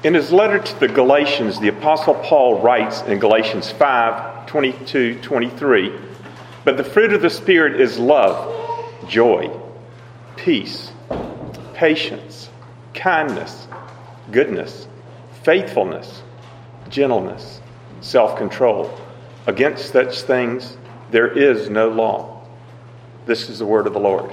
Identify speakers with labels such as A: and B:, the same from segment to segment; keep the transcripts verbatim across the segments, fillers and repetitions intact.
A: In his letter to the Galatians, the Apostle Paul writes in Galatians five, twenty-two, twenty-three, "But the fruit of the Spirit is love, joy, peace, patience, kindness, goodness, faithfulness, gentleness, self-control. Against such things there is no law." This is the word of the Lord.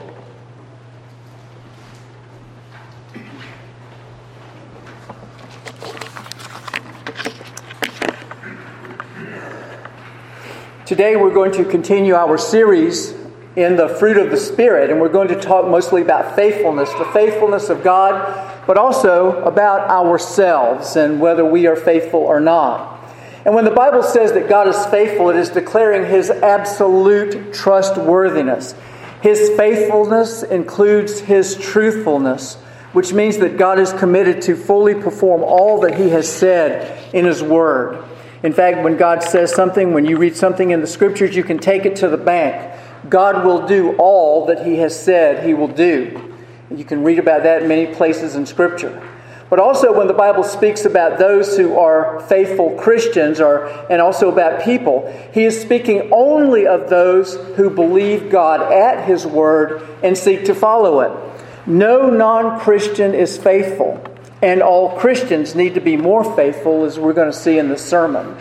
B: Today we're going to continue our series in the fruit of the Spirit, and we're going to talk mostly about faithfulness, the faithfulness of God, but also about ourselves and whether we are faithful or not. And when the Bible says that God is faithful, it is declaring His absolute trustworthiness. His faithfulness includes His truthfulness, which means that God is committed to fully perform all that He has said in His Word. In fact, when God says something, when you read something in the Scriptures, you can take it to the bank. God will do all that He has said He will do. You can read about that in many places in Scripture. But also when the Bible speaks about those who are faithful Christians or, and also about people, He is speaking only of those who believe God at His Word and seek to follow it. No non-Christian is faithful. And all Christians need to be more faithful, as we're going to see in this sermon.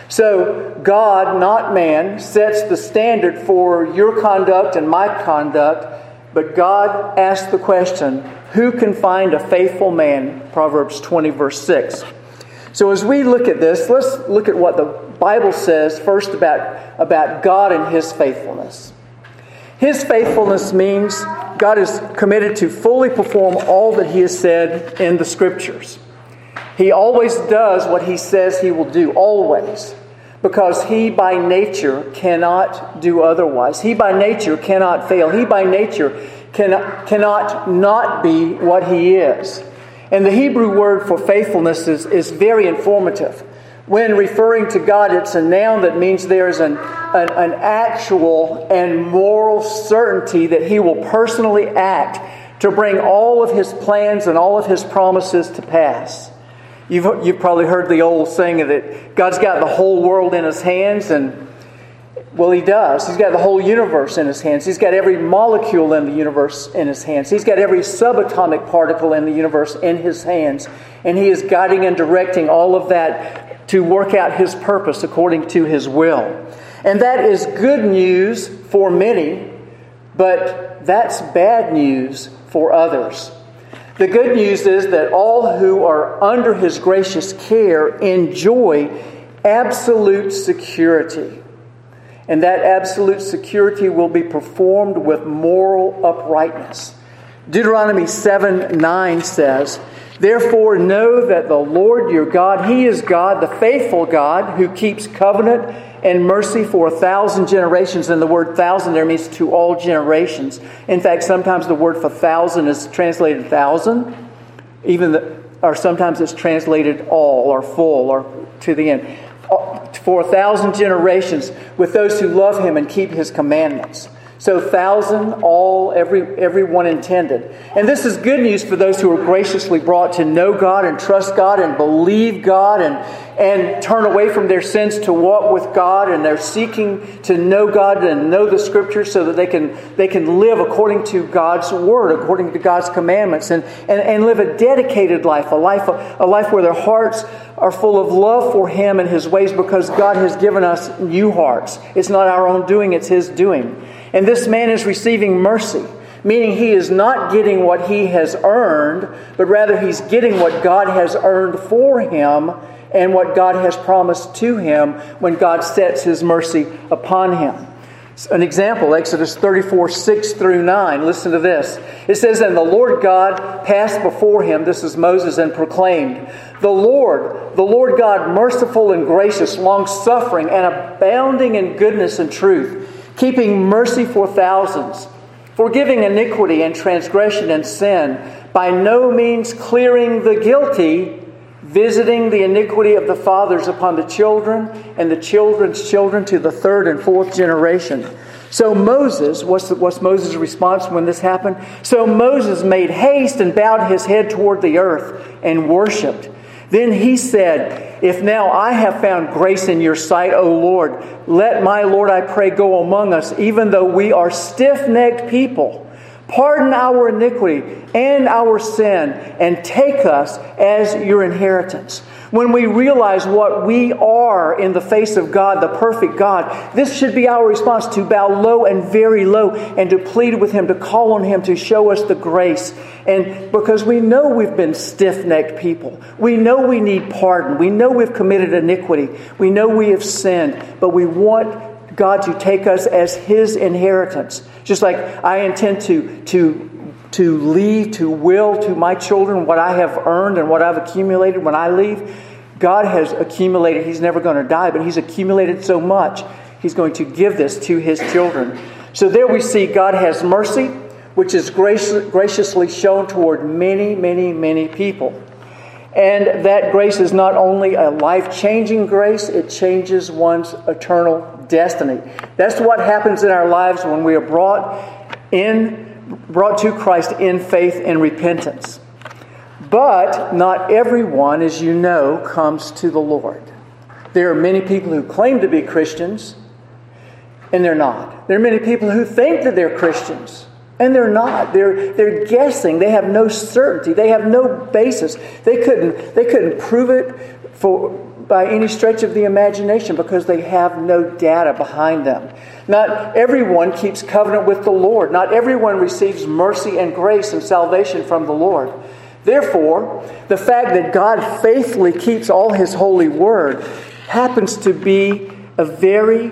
B: So, God, not man, sets the standard for your conduct and my conduct. But God asks the question, who can find a faithful man? Proverbs twenty, verse six. So as we look at this, let's look at what the Bible says first about, about God and His faithfulness. His faithfulness means God is committed to fully perform all that He has said in the Scriptures. He always does what He says He will do, always. Because He by nature cannot do otherwise. He by nature cannot fail. He by nature cannot, cannot not be what He is. And the Hebrew word for faithfulness is, is very informative. When referring to God, it's a noun that means there is an, an, an actual and moral certainty that He will personally act to bring all of His plans and all of His promises to pass. You've, you've probably heard the old saying that God's got the whole world in His hands, and well, He does. He's got the whole universe in His hands. He's got every molecule in the universe in His hands. He's got every subatomic particle in the universe in His hands. And He is guiding and directing all of that to work out His purpose according to His will. And that is good news for many, but that's bad news for others. The good news is that all who are under His gracious care enjoy absolute security. And that absolute security will be performed with moral uprightness. Deuteronomy seven nine says, "Therefore know that the Lord your God, He is God, the faithful God, who keeps covenant and mercy for a thousand generations." And the word thousand there means to all generations. In fact, sometimes the word for thousand is translated thousand, even the, or sometimes it's translated all or full or to the end. For a thousand generations with those who love Him and keep His commandments. So thousand, all, every everyone intended. And this is good news for those who are graciously brought to know God and trust God and believe God and, and turn away from their sins to walk with God, and they're seeking to know God and know the Scriptures so that they can they can live according to God's Word, according to God's commandments, and, and, and live a dedicated life, a life a life where their hearts are full of love for Him and His ways, because God has given us new hearts. It's not our own doing, it's His doing. And this man is receiving mercy, meaning he is not getting what he has earned, but rather he's getting what God has earned for him and what God has promised to him when God sets His mercy upon him. An example, Exodus thirty-four, six through nine. Listen to this. It says, "And the Lord God passed before him," this is Moses, "and proclaimed, The Lord, the Lord God, merciful and gracious, long-suffering and abounding in goodness and truth, keeping mercy for thousands, forgiving iniquity and transgression and sin, by no means clearing the guilty, visiting the iniquity of the fathers upon the children and the children's children to the third and fourth generation." So Moses, what's, the, what's Moses' response when this happened? So Moses made haste and bowed his head toward the earth and worshipped. Then he said, if now I have found grace in your sight, O Lord, let my Lord, I pray, go among us, even though we are stiff-necked people. Pardon our iniquity and our sin, and take us as your inheritance. When we realize what we are in the face of God, the perfect God, this should be our response, to bow low and very low and to plead with Him, to call on Him to show us the grace. And because we know we've been stiff-necked people. We know we need pardon. We know we've committed iniquity. We know we have sinned. But we want God to take us as His inheritance. Just like I intend to, to to leave, to will to my children what I have earned and what I've accumulated when I leave. God has accumulated. He's never going to die, but He's accumulated so much, He's going to give this to His children. So there we see God has mercy, which is grac- graciously shown toward many, many, many people. And that grace is not only a life-changing grace, it changes one's eternal destiny. That's what happens in our lives when we are brought in brought to Christ in faith and repentance. But not everyone, as you know, comes to the Lord. There are many people who claim to be Christians, and they're not. There are many people who think that they're Christians, and they're not. They're they're guessing. They have no certainty. They have no basis. They couldn't they couldn't prove it for by any stretch of the imagination because they have no data behind them. Not everyone keeps covenant with the Lord. Not everyone receives mercy and grace and salvation from the Lord. Therefore, the fact that God faithfully keeps all His holy word happens to be a very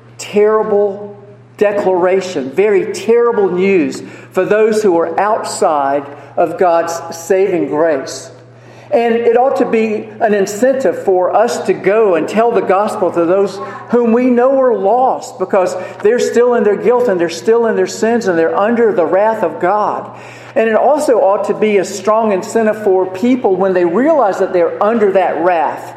B: terrible declaration, very terrible news for those who are outside of God's saving grace. And it ought to be an incentive for us to go and tell the gospel to those whom we know are lost because they're still in their guilt and they're still in their sins and they're under the wrath of God. And it also ought to be a strong incentive for people when they realize that they're under that wrath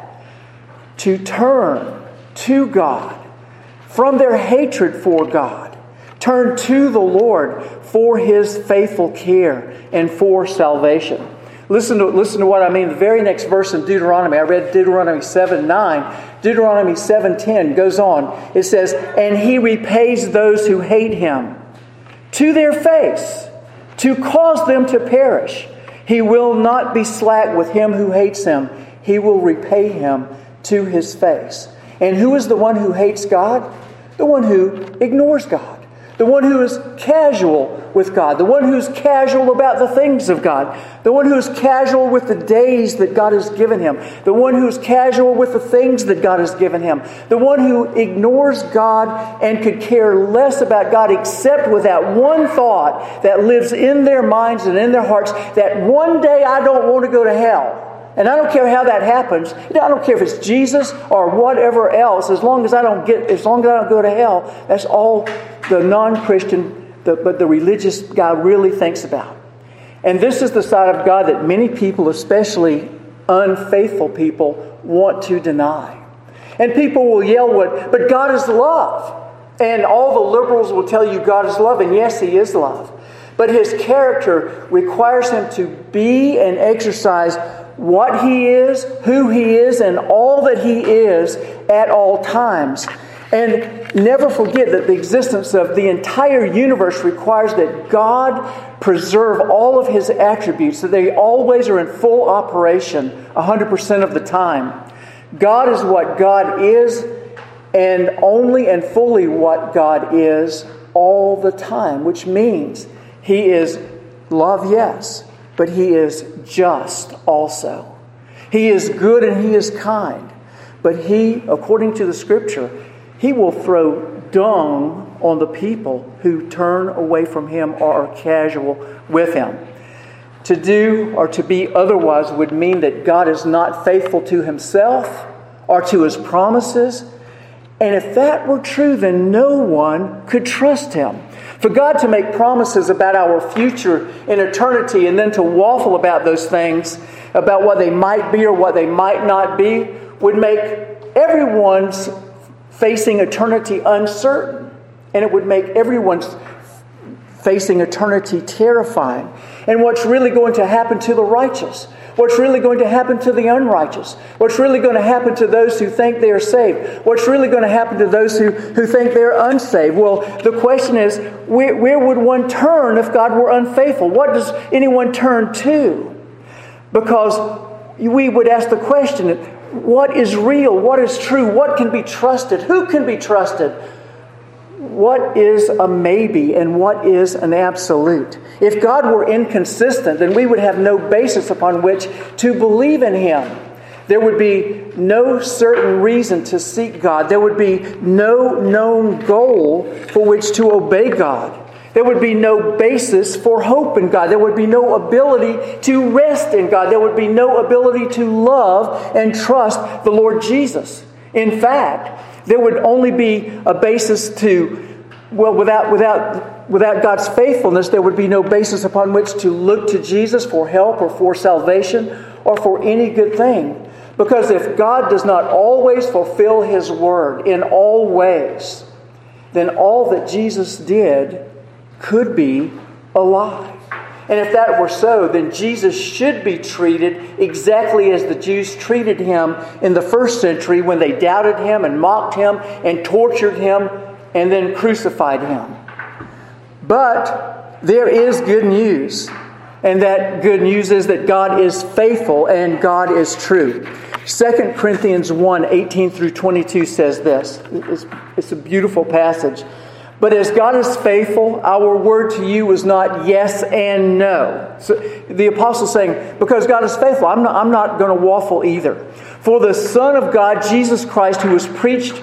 B: to turn to God from their hatred for God. Turn to the Lord for His faithful care and for salvation. Listen to, listen to what I mean. The very next verse in Deuteronomy, I read Deuteronomy seven nine. Deuteronomy seven ten goes on. It says, and He repays those who hate Him to their face, to cause them to perish. He will not be slack with him who hates Him. He will repay him to his face. And who is the one who hates God? The one who ignores God. The one who is casual with God. The one who's casual about the things of God. The one who's casual with the days that God has given him. The one who's casual with the things that God has given him. The one who ignores God and could care less about God except with that one thought that lives in their minds and in their hearts that one day I don't want to go to hell. And I don't care how that happens. I don't care if it's Jesus or whatever else. As long as I don't get, as long as I don't go to hell, that's all the non-Christian, the, but the religious guy really thinks about. And this is the side of God that many people, especially unfaithful people, want to deny. And people will yell, "What? But God is love." And all the liberals will tell you God is love. And yes, He is love. But His character requires Him to be and exercise what He is, who He is, and all that He is at all times. And never forget that the existence of the entire universe requires that God preserve all of His attributes, that they always are in full operation one hundred percent of the time. God is what God is, and only and fully what God is all the time, which means He is love, yes, but He is just also. He is good and He is kind. But He, according to the Scripture, He will throw dung on the people who turn away from Him or are casual with Him. To do or to be otherwise would mean that God is not faithful to Himself or to His promises. And if that were true, then no one could trust Him. For God to make promises about our future in eternity and then to waffle about those things, about what they might be or what they might not be, would make everyone's facing eternity uncertain. And it would make everyone's facing eternity terrifying. And what's really going to happen to the righteous? What's really going to happen to the unrighteous? What's really going to happen to those who think they are saved? What's really going to happen to those who, who think they're unsaved? Well, the question is, where, where would one turn if God were unfaithful? What does anyone turn to? Because we would ask the question, what is real? What is true? What can be trusted? Who can be trusted? What is a maybe and what is an absolute? If God were inconsistent, then we would have no basis upon which to believe in Him. There would be no certain reason to seek God. There would be no known goal for which to obey God. There would be no basis for hope in God. There would be no ability to rest in God. There would be no ability to love and trust the Lord Jesus. In fact, there would only be a basis to, well, without, without, without God's faithfulness, there would be no basis upon which to look to Jesus for help or for salvation or for any good thing. Because if God does not always fulfill His word in all ways, then all that Jesus did could be a lie. And if that were so, then Jesus should be treated exactly as the Jews treated Him in the first century when they doubted Him and mocked Him and tortured Him and then crucified Him. But there is good news. And that good news is that God is faithful and God is true. Second Corinthians one, eighteen through twenty-two says this. It's, it's a beautiful passage. But as God is faithful, our word to you was not yes and no. So the apostle's saying, because God is faithful, I'm not, I'm not going to waffle either. For the Son of God, Jesus Christ, who was preached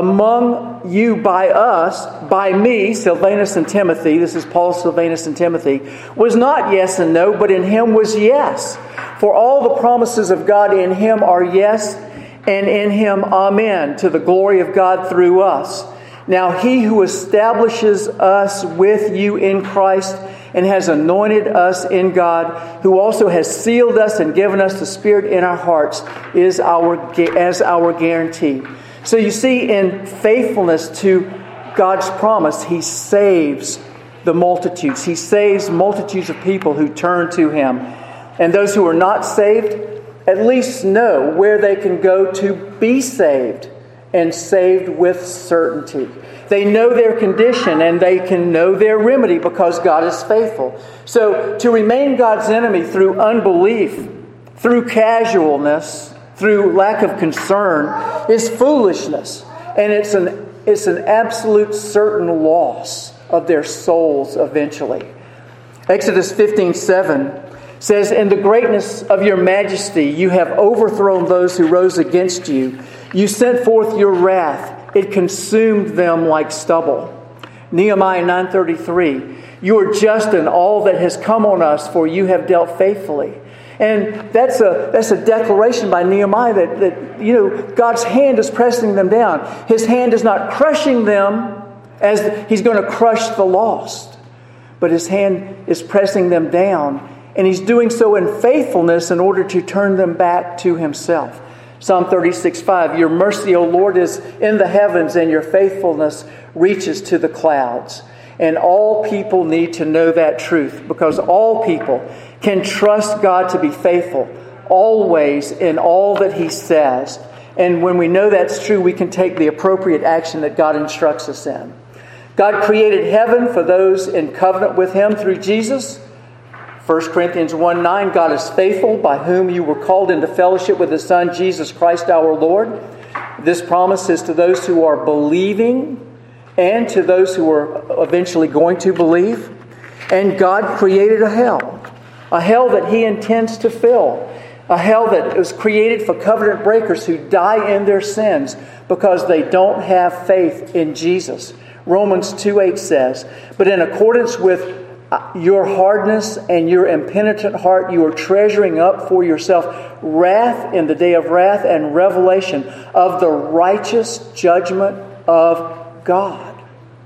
B: among you by us, by me, Silvanus and Timothy, this is Paul, Silvanus and Timothy, was not yes and no, but in Him was yes. For all the promises of God in Him are yes, and in Him amen, to the glory of God through us. Now He who establishes us with you in Christ and has anointed us in God, who also has sealed us and given us the Spirit in our hearts, is our as our guarantee. So you see, in faithfulness to God's promise, He saves the multitudes. He saves multitudes of people who turn to Him. And those who are not saved at least know where they can go to be saved, and saved with certainty. They know their condition and they can know their remedy because God is faithful. So to remain God's enemy through unbelief, through casualness, through lack of concern is foolishness. And it's an, it's an absolute certain loss of their souls eventually. Exodus fifteen seven says, "In the greatness of your majesty you have overthrown those who rose against you. You sent forth your wrath. It consumed them like stubble." Nehemiah nine thirty-three, "You are just in all that has come on us, for you have dealt faithfully." And that's a that's a declaration by Nehemiah that, that you know God's hand is pressing them down. His hand is not crushing them as He's going to crush the lost, but His hand is pressing them down, and He's doing so in faithfulness in order to turn them back to Himself. Psalm thirty-six five, "Your mercy, O Lord, is in the heavens, and your faithfulness reaches to the clouds." And all people need to know that truth, because all people can trust God to be faithful always in all that He says. And when we know that's true, we can take the appropriate action that God instructs us in. God created heaven for those in covenant with Him through Jesus. First Corinthians one nine, "God is faithful, by whom you were called into fellowship with His Son, Jesus Christ our Lord." This promise is to those who are believing and to those who are eventually going to believe. And God created a hell, a hell that He intends to fill, a hell that was created for covenant breakers who die in their sins because they don't have faith in Jesus. Romans two eight says, "But in accordance with your hardness and your impenitent heart, you are treasuring up for yourself wrath in the day of wrath and revelation of the righteous judgment of God."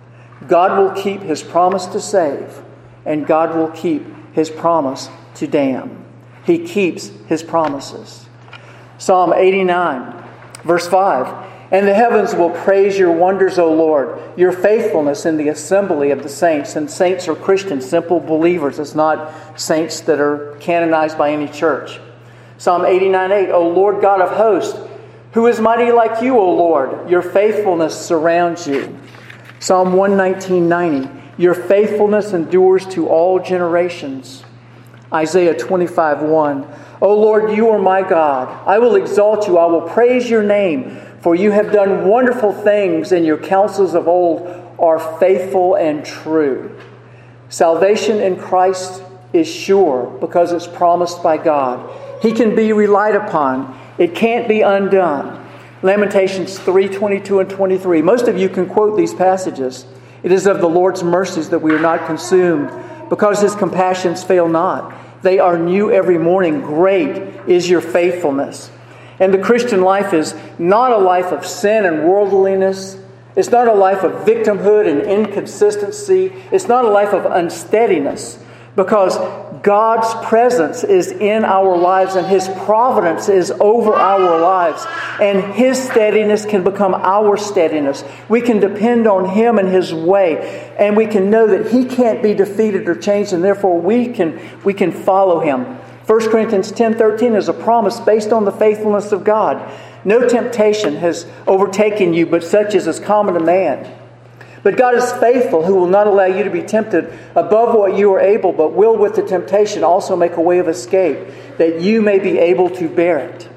B: God will keep His promise to save, and God will keep His promise to damn. He keeps His promises. Psalm eighty-nine, verse five, "And the heavens will praise your wonders, O Lord, your faithfulness in the assembly of the saints." And saints are Christians, simple believers. It's not saints that are canonized by any church. Psalm eighty-nine eight, O Lord God of hosts, who is mighty like you, O Lord? Your faithfulness surrounds you. Psalm one nineteen ninety, your faithfulness endures to all generations. Isaiah twenty-five one, O Lord, you are my God. I will exalt you. I will praise your name, for you have done wonderful things, and your counsels of old are faithful and true. Salvation in Christ is sure because it's promised by God. He can be relied upon. It can't be undone. Lamentations three twenty-two and twenty-three. Most of you can quote these passages. It is of the Lord's mercies that we are not consumed, because His compassions fail not. They are new every morning. Great is your faithfulness. And the Christian life is not a life of sin and worldliness. It's not a life of victimhood and inconsistency. It's not a life of unsteadiness, because God's presence is in our lives and His providence is over our lives. And His steadiness can become our steadiness. We can depend on Him and His way. And we can know that He can't be defeated or changed, and therefore we can, we can follow Him. First Corinthians ten thirteen is a promise based on the faithfulness of God. No temptation has overtaken you, but such as is common to man. But God is faithful, who will not allow you to be tempted above what you are able, but will with the temptation also make a way of escape, that you may be able to bear it.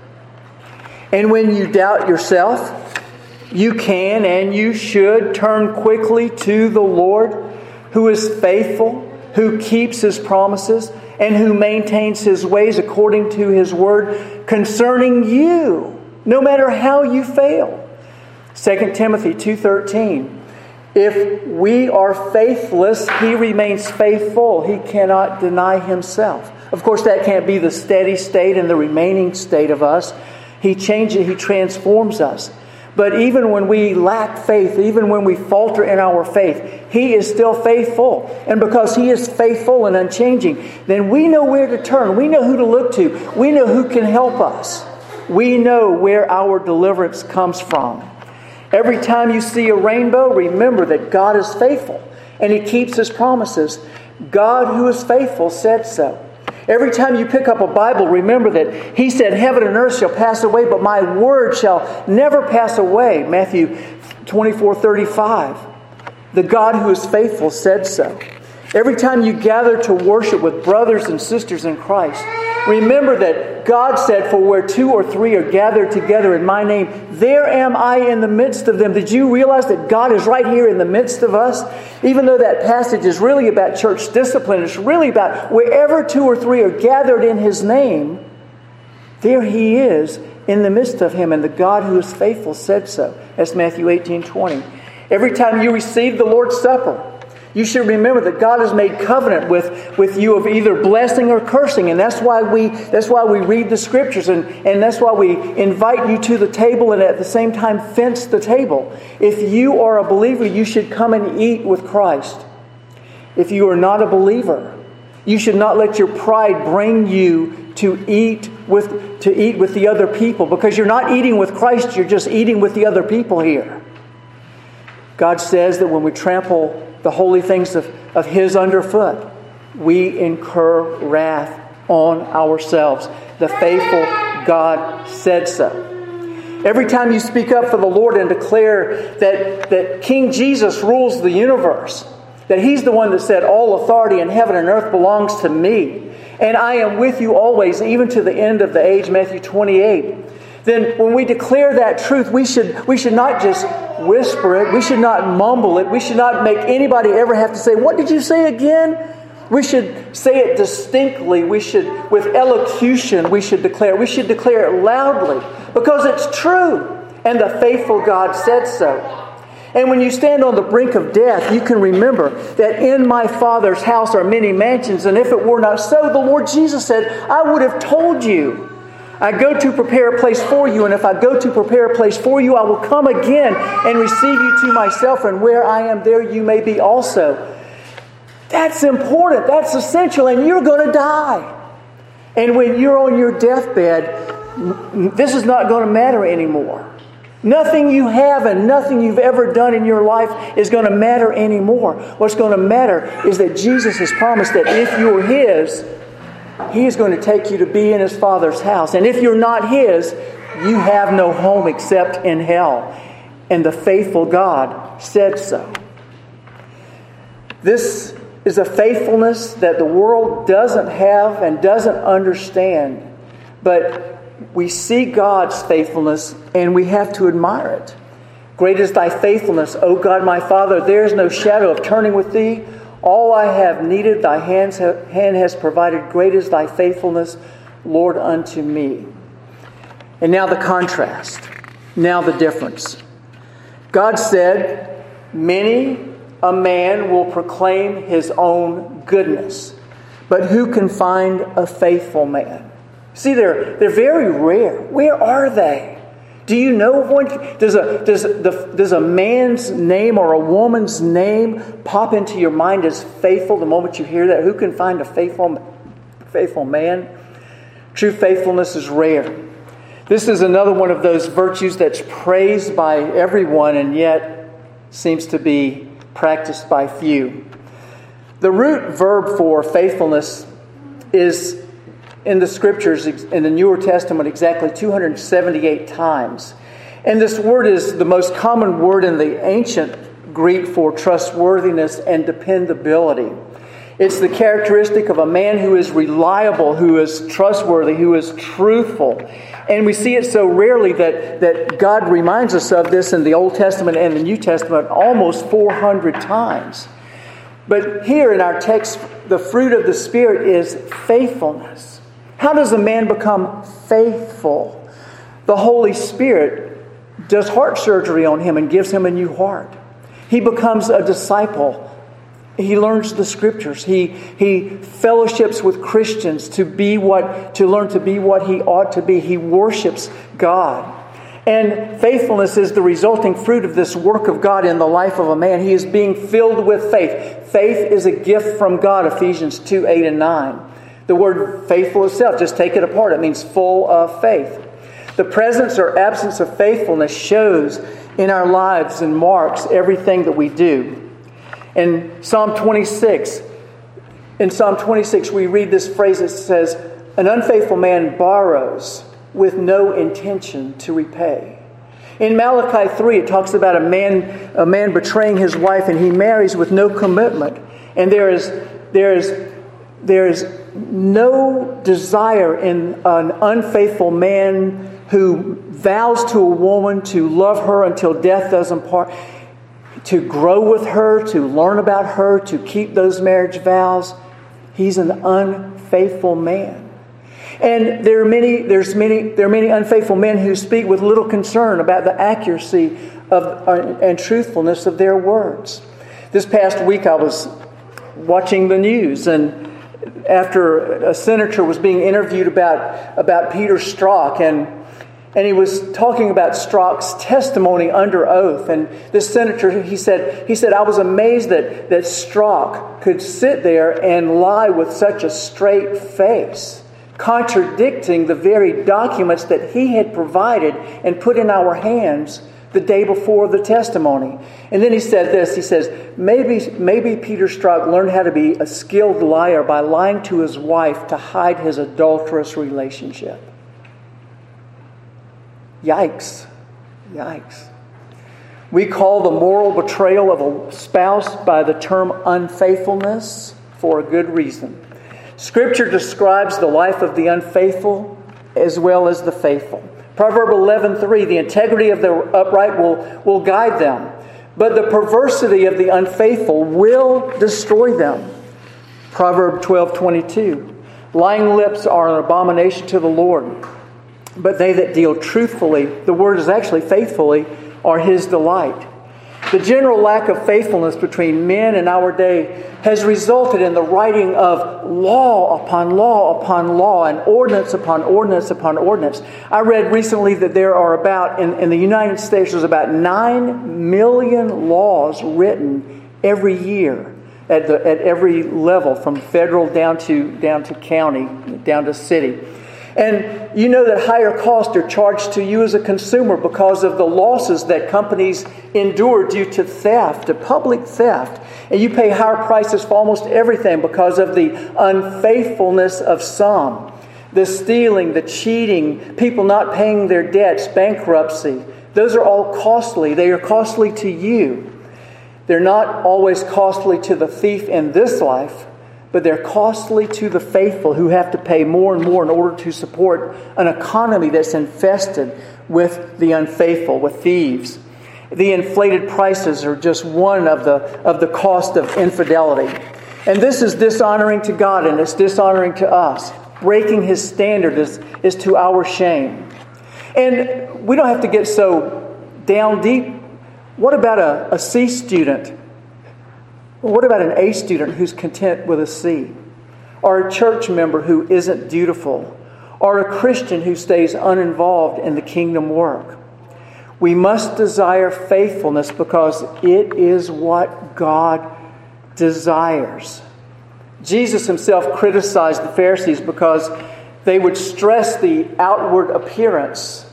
B: And when you doubt yourself, you can and you should turn quickly to the Lord, who is faithful, who keeps His promises, and who maintains His ways according to His word concerning you, no matter how you fail. Second Timothy two thirteen. If we are faithless, He remains faithful. He cannot deny Himself. Of course, that can't be the steady state and the remaining state of us. He changes, He transforms us. But even when we lack faith, even when we falter in our faith, He is still faithful. And because He is faithful and unchanging, then we know where to turn. We know who to look to. We know who can help us. We know where our deliverance comes from. Every time you see a rainbow, remember that God is faithful and He keeps His promises. God, who is faithful, said so. Every time you pick up a Bible, remember that He said, heaven and earth shall pass away, but my word shall never pass away. Matthew twenty-four thirty-five. The God who is faithful said so. Every time you gather to worship with brothers and sisters in Christ, remember that God said, for where two or three are gathered together in my name, there am I in the midst of them. Did you realize that God is right here in the midst of us? Even though that passage is really about church discipline, it's really about wherever two or three are gathered in His name, there He is in the midst of Him. And the God who is faithful said so. That's Matthew eighteen twenty. Every time you receive the Lord's Supper, you should remember that God has made covenant with, with you of either blessing or cursing. And that's why we that's why we read the Scriptures. And, and that's why we invite you to the table and at the same time fence the table. If you are a believer, you should come and eat with Christ. If you are not a believer, you should not let your pride bring you to eat with, to eat with the other people. Because you're not eating with Christ, you're just eating with the other people here. God says that when we trample the holy things of, of His underfoot, we incur wrath on ourselves. The faithful God said so. Every time you speak up for the Lord and declare that, that King Jesus rules the universe, that He's the one that said, all authority in heaven and earth belongs to me, and I am with you always, even to the end of the age, Matthew twenty-eight, then when we declare that truth, we should, we should not just whisper it. We should not mumble it. We should not make anybody ever have to say, what did you say again? We should say it distinctly. We should, with elocution, we should declare. We should declare it loudly because it's true. And the faithful God said so. And when you stand on the brink of death, you can remember that in my Father's house are many mansions. And if it were not so, the Lord Jesus said, I would have told you. I go to prepare a place for you, and if I go to prepare a place for you, I will come again and receive you to myself, and where I am, there you may be also. That's important. That's essential, and you're going to die. And when you're on your deathbed, this is not going to matter anymore. Nothing you have and nothing you've ever done in your life is going to matter anymore. What's going to matter is that Jesus has promised that if you're His, He is going to take you to be in His Father's house. And if you're not His, you have no home except in hell. And the faithful God said so. This is a faithfulness that the world doesn't have and doesn't understand. But we see God's faithfulness and we have to admire it. Great is thy faithfulness, O God my Father. There is no shadow of turning with thee. All I have needed, thy hands have, hand has provided. Great is thy faithfulness, Lord, unto me. And now the contrast. Now the difference. God said, many a man will proclaim his own goodness, but who can find a faithful man? See, they're, they're very rare. Where are they? Do you know of one? Does a, does, the, does a man's name or a woman's name pop into your mind as faithful the moment you hear that? Who can find a faithful, faithful man? True faithfulness is rare. This is another one of those virtues that's praised by everyone and yet seems to be practiced by few. The root verb for faithfulness is in the Scriptures, in the Newer Testament, exactly two hundred seventy-eight times. And this word is the most common word in the ancient Greek for trustworthiness and dependability. It's the characteristic of a man who is reliable, who is trustworthy, who is truthful. And we see it so rarely that, that God reminds us of this in the Old Testament and the New Testament almost four hundred times. But here in our text, the fruit of the Spirit is faithfulness. How does a man become faithful? The Holy Spirit does heart surgery on him and gives him a new heart. He becomes a disciple. He learns the Scriptures. He he fellowships with Christians to be what to learn to be what he ought to be. He worships God. And faithfulness is the resulting fruit of this work of God in the life of a man. He is being filled with faith. Faith is a gift from God, Ephesians two, eight and nine. The word faithful itself, just take it apart. It means full of faith. The presence or absence of faithfulness shows in our lives and marks everything that we do. In Psalm twenty-six, in Psalm twenty-six, we read this phrase that says, "An unfaithful man borrows with no intention to repay." In Malachi three, it talks about a man, a man betraying his wife, and he marries with no commitment. And there is, there is, there is no desire in an unfaithful man who vows to a woman to love her until death does them part, to grow with her, to learn about her, to keep those marriage vows. He's an unfaithful man. And there are many, there's many, there are many unfaithful men who speak with little concern about the accuracy of uh, and truthfulness of their words. This past week I was watching the news, and after a senator was being interviewed about, about Peter Strzok, and And he was talking about Strzok's testimony under oath. And this senator, he said, he said, I was amazed that, that Strzok could sit there and lie with such a straight face, contradicting the very documents that he had provided and put in our hands the day before the testimony. And then he said this, he says, maybe, maybe Peter Strzok learned how to be a skilled liar by lying to his wife to hide his adulterous relationship. Yikes. Yikes. We call the moral betrayal of a spouse by the term unfaithfulness for a good reason. Scripture describes the life of the unfaithful as well as the faithful. Proverbs eleven three, the integrity of the upright will, will guide them, but the perversity of the unfaithful will destroy them. Proverbs twelve twenty-two, lying lips are an abomination to the Lord, but they that deal truthfully, the word is actually faithfully, are His delight. The general lack of faithfulness between men in our day has resulted in the writing of law upon law upon law and ordinance upon ordinance upon ordinance. I read recently that there are about, in, in the United States, there's about nine million laws written every year at the at every level, from federal down to down to county, down to city. And you know that higher costs are charged to you as a consumer because of the losses that companies endure due to theft, to public theft. And you pay higher prices for almost everything because of the unfaithfulness of some. The stealing, the cheating, people not paying their debts, bankruptcy. Those are all costly. They are costly to you. They're not always costly to the thief in this life, but they're costly to the faithful who have to pay more and more in order to support an economy that's infested with the unfaithful, with thieves. The inflated prices are just one of the, of the cost of infidelity. And this is dishonoring to God, and it's dishonoring to us. Breaking His standard is, is to our shame. And we don't have to get so down deep. What about a, a C student? What about an A student who's content with a C? Or a church member who isn't dutiful? Or a Christian who stays uninvolved in the kingdom work? We must desire faithfulness because it is what God desires. Jesus Himself criticized the Pharisees because they would stress the outward appearance,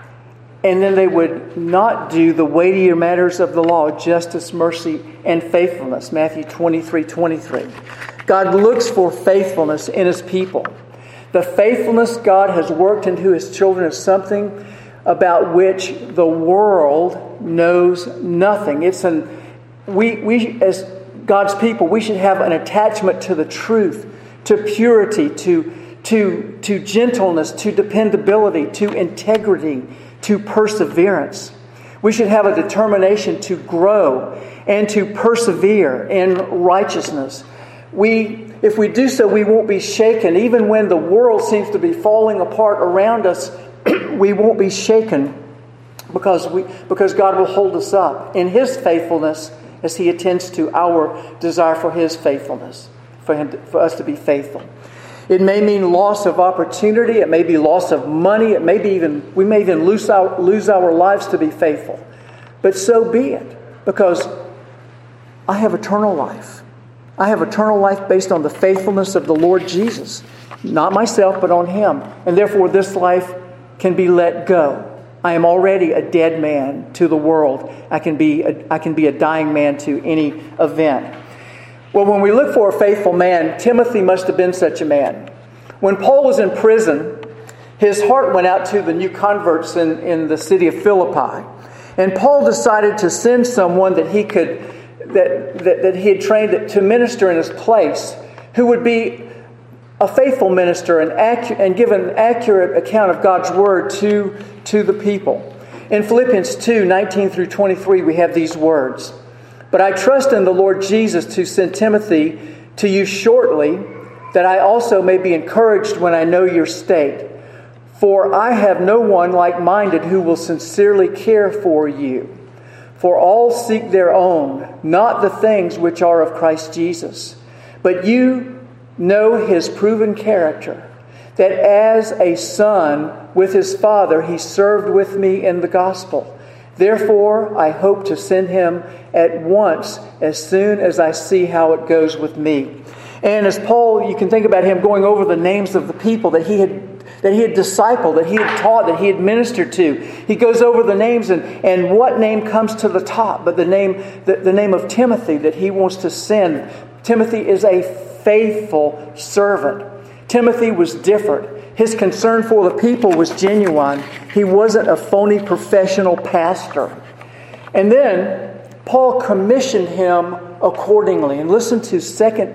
B: and then they would not do the weightier matters of the law, justice, mercy, and faithfulness. Matthew twenty-three twenty-three. God looks for faithfulness in His people. The faithfulness God has worked into His children is something about which the world knows nothing. It's an we we as God's people, we should have an attachment to the truth, to purity, to to to gentleness, to dependability, to integrity, to perseverance. We should have a determination to grow and to persevere in righteousness. We, if we do so, we won't be shaken. Even when the world seems to be falling apart around us, we won't be shaken because we because God will hold us up in His faithfulness as He attends to our desire for His faithfulness, for Him to, for us to be faithful. It may mean loss of opportunity. It may be loss of money. It may be even we may even lose our lose our lives to be faithful. But so be it, because I have eternal life. I have eternal life based on the faithfulness of the Lord Jesus, not myself, but on Him, and therefore this life can be let go. I am already a dead man to the world. I can be a, I can be a dying man to any event. Well, when we look for a faithful man, Timothy must have been such a man. When Paul was in prison, his heart went out to the new converts in, in the city of Philippi. And Paul decided to send someone that he could that, that, that he had trained to minister in his place, who would be a faithful minister and, accu- and give an accurate account of God's word to, to the people. In Philippians two, nineteen through twenty-three, we have these words. But I trust in the Lord Jesus to send Timothy to you shortly, that I also may be encouraged when I know your state. For I have no one like-minded who will sincerely care for you. For all seek their own, not the things which are of Christ Jesus. But you know His proven character, that as a son with his father, he served with me in the gospel. Therefore, I hope to send him at once as soon as I see how it goes with me. And as Paul, you can think about him going over the names of the people that he had that he had discipled, that he had taught, that he had ministered to. He goes over the names, and, and what name comes to the top but the name the, the name of Timothy that he wants to send. Timothy is a faithful servant. Timothy was different. His concern for the people was genuine. He wasn't a phony professional pastor. And then Paul commissioned him accordingly. And listen to Second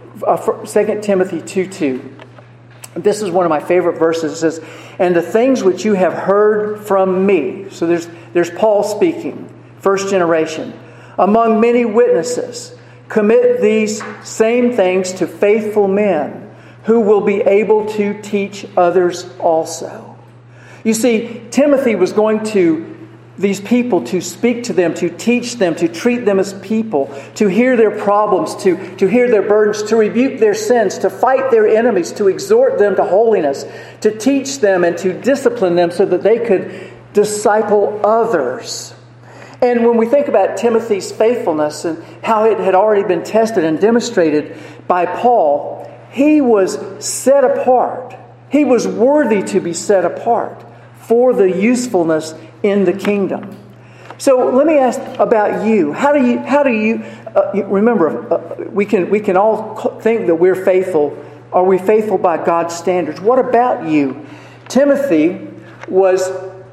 B: Timothy two two. This is one of my favorite verses. It says, "And the things which you have heard from me." So there's, there's Paul speaking, first generation. "Among many witnesses, commit these same things to faithful men who will be able to teach others also." You see, Timothy was going to these people to speak to them, to teach them, to treat them as people, to hear their problems, to, to hear their burdens, to rebuke their sins, to fight their enemies, to exhort them to holiness, to teach them and to discipline them so that they could disciple others. And when we think about Timothy's faithfulness and how it had already been tested and demonstrated by Paul, he was set apart. He was worthy to be set apart for the usefulness in the kingdom. So let me ask about you. How do you? How do you? Uh, remember, uh, we can we can all think that we're faithful. Are we faithful by God's standards? What about you? Timothy was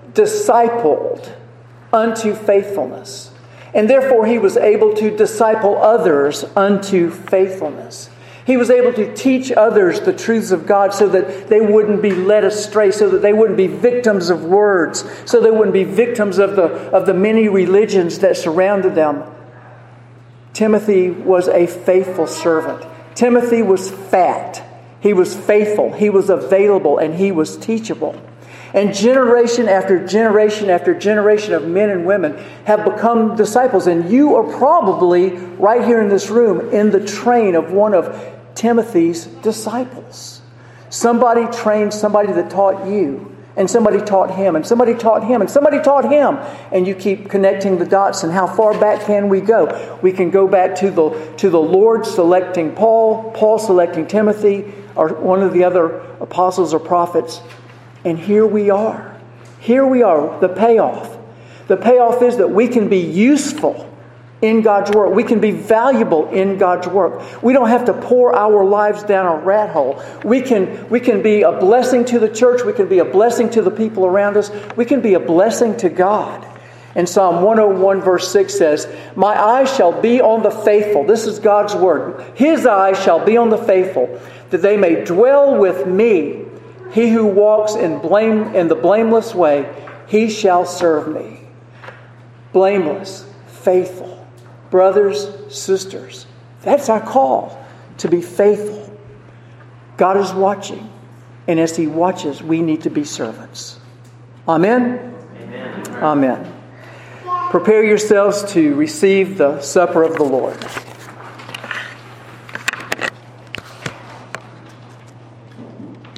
B: discipled unto faithfulness, and therefore he was able to disciple others unto faithfulness. He was able to teach others the truths of God so that they wouldn't be led astray, so that they wouldn't be victims of words, so they wouldn't be victims of the, of the many religions that surrounded them. Timothy was a faithful servant. Timothy was fat. He was faithful. He was available, and he was teachable. And generation after generation after generation of men and women have become disciples. And you are probably, right here in this room, in the train of one of Timothy's disciples. Somebody trained somebody that taught you. And somebody taught him. And somebody taught him. And somebody taught him. And you keep connecting the dots. And how far back can we go? We can go back to the, to the Lord selecting Paul. Paul selecting Timothy. Or one of the other apostles or prophets. And here we are. Here we are, the payoff. The payoff is that we can be useful in God's work. We can be valuable in God's work. We don't have to pour our lives down a rat hole. We can, we can be a blessing to the church. We can be a blessing to the people around us. We can be a blessing to God. And Psalm one oh one verse six says, "My eyes shall be on the faithful." This is God's word. His eyes shall be on the faithful, that they may dwell with me. He who walks in blame in the blameless way, he shall serve me. Blameless, faithful, brothers, sisters. That's our call, to be faithful. God is watching, and as He watches, we need to be servants. Amen? Amen. Amen. Prepare yourselves to receive the supper of the Lord.